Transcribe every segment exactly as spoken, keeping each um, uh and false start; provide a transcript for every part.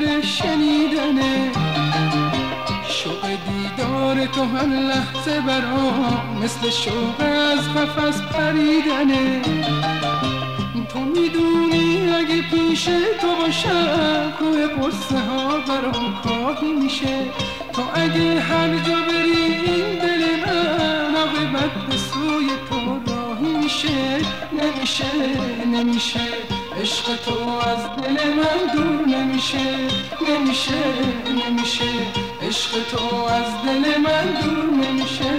خاطر شنیدنه، شوق دیدار تو هر لحظه برام مثل شوق از قفس پریدنه. تو میدونی اگه پیش تو باشم کوه قصه ها برام کاهی میشه. تو اگه هر جا بری این دل من عاقبت به سوی تو راهی میشه. نمیشه نمیشه عشق تو از دل من دور نمیشه. نمیشه نمیشه عشق تو از دل من دور نمیشه.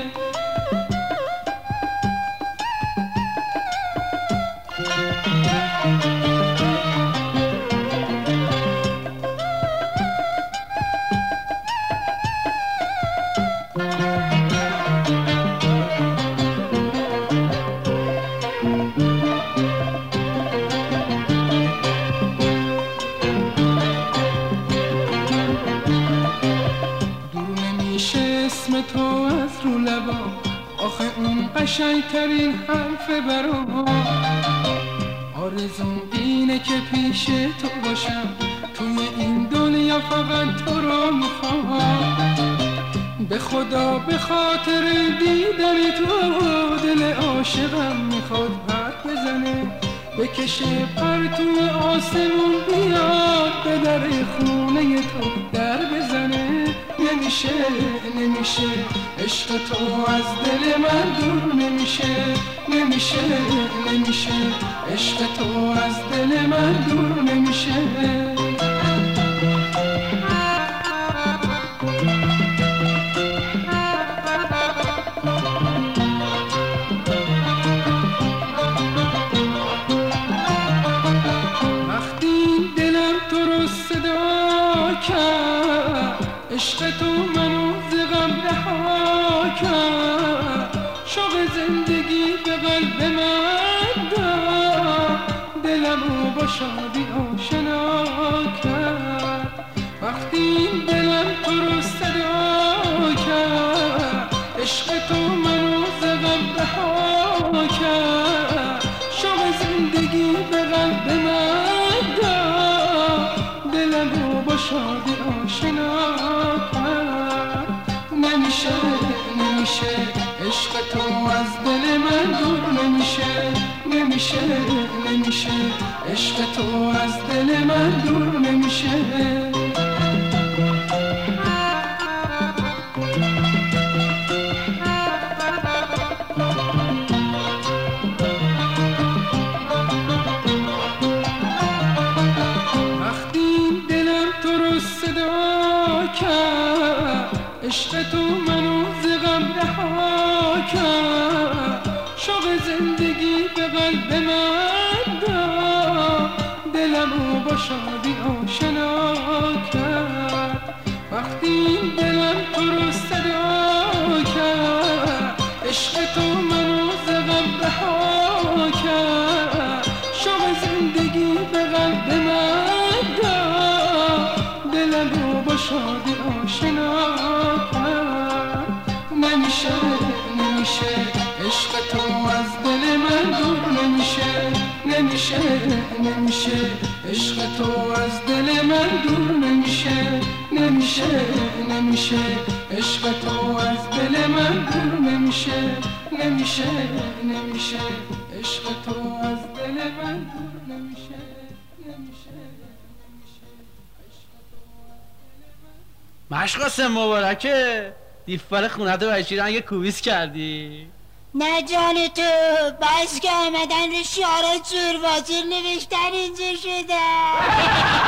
قشنگترین حرف برام آرزوم اینه که پیش تو باشم، توی این دنیا فقط تو رو میخوام. به خدا به خاطر دیدن تو دل عاشقم میخواد پر بزنه، بکشه پرتو آسمون بیاد به در خونه تو در بزنه. نمیشه نمیشه عشق تو از دل من دور نمیشه. نمیشه نمیشه عشق تو از دل من دور نمیشه. وقتی دلم تو رو صدا کرد، عشق تو منو ز غم رها کرد، شوق زندگی به قلب من داد، دلمو با شادی آشنا کرد. وقتی دلم تو رو صدا کرد، عشق تو منو ز غم رها کرد، شوق زندگی به قلب من داد، دلمو با شادی آشنا کرد. نمیشه نمیشه عشق تو از دل من دور نمیشه. نمیشه نمیشه عشق تو از دل من دور نمیشه. عشق تو منو ز غم رها کرد، شوق زندگی به قلب من داد، دلمو با شادی آشنا کرد. وقتی دلم تو رو صدا کرد، عشق تو منو ز غم رها کرد، شوق زندگی به قلب من داد، دلمو با شادی آشنا کرد. نمیشه نمیشه عشق تو از دل من دور نمیشه. نمیشه نمیشه عشق تو از دل من دور نمیشه. نمیشه نمیشه عشق تو از دل من دور نمیشه. نمیشه نمیشه عشق تو از دل من دور نمیشه. نمیشه مشقاسم مبارکه دیفبار خونه تو بشیرن یه کوبیس کردی؟ نه جان تو بس که آمدن رو شعارات جور واجر نوشتن اینجا شده.